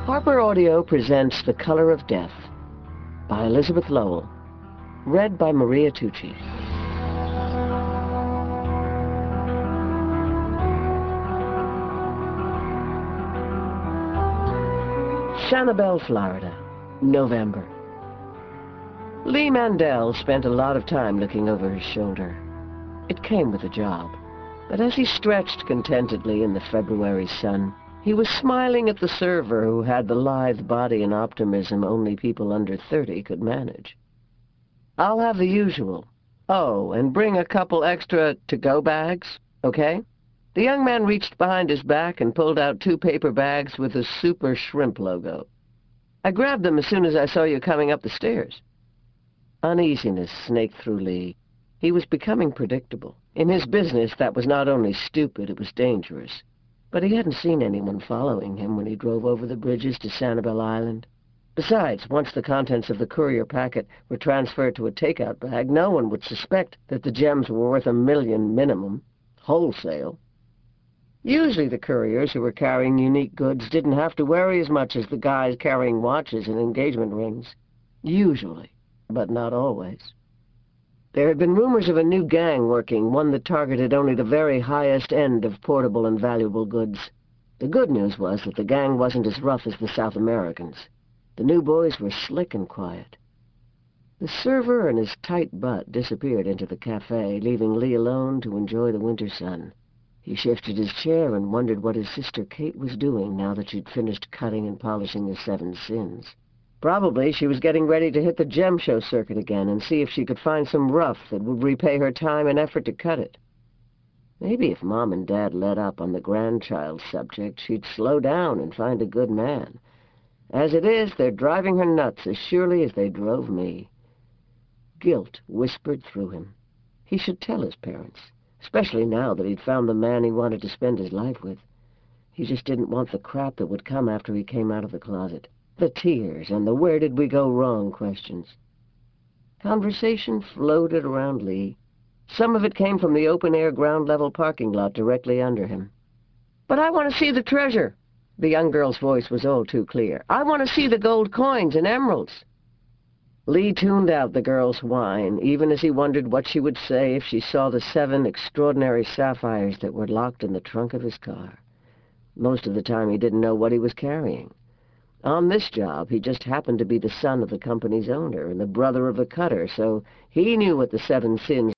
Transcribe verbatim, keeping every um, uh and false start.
Harper Audio presents The Color of Death by Elizabeth Lowell, read by Maria Tucci. Sanibel, Florida, November. Lee Mandel spent a lot of time looking over his shoulder. It came with the job, but as he stretched contentedly in the February sun, he was smiling at the server who had the lithe body and optimism only people under thirty could manage. "I'll have the usual. Oh, and bring a couple extra to-go bags, okay?" The young man reached behind his back and pulled out two paper bags with a Super Shrimp logo. "I grabbed them as soon as I saw you coming up the stairs." Uneasiness snaked through Lee. He was becoming predictable. In his business, that was not only stupid, it was dangerous. But he hadn't seen anyone following him when he drove over the bridges to Sanibel Island. Besides, once the contents of the courier packet were transferred to a takeout bag, no one would suspect that the gems were worth a million minimum, wholesale. Usually the couriers who were carrying unique goods didn't have to worry as much as the guys carrying watches and engagement rings. Usually, but not always. There had been rumors of a new gang working, one that targeted only the very highest end of portable and valuable goods. The good news was that the gang wasn't as rough as the South Americans. The new boys were slick and quiet. The server and his tight butt disappeared into the cafe, leaving Lee alone to enjoy the winter sun. He shifted his chair and wondered what his sister Kate was doing now that she'd finished cutting and polishing the Seven Sins. Probably she was getting ready to hit the gem show circuit again and see if she could find some rough that would repay her time and effort to cut it. Maybe if Mom and Dad let up on the grandchild subject, she'd slow down and find a good man. As it is, they're driving her nuts as surely as they drove me. Guilt whispered through him. He should tell his parents, especially now that he'd found the man he wanted to spend his life with. He just didn't want the crap that would come after he came out of the closet. The tears and the where did we go wrong questions. Conversation floated around Lee. Some of it came from the open-air ground-level parking lot directly under him. "But I want to see the treasure." The young girl's voice was all too clear. "I want to see the gold coins and emeralds." Lee tuned out the girl's whine, even as he wondered what she would say if she saw the seven extraordinary sapphires that were locked in the trunk of his car. Most of the time he didn't know what he was carrying. On this job, he just happened to be the son of the company's owner and the brother of the cutter, so he knew what the Seven Sins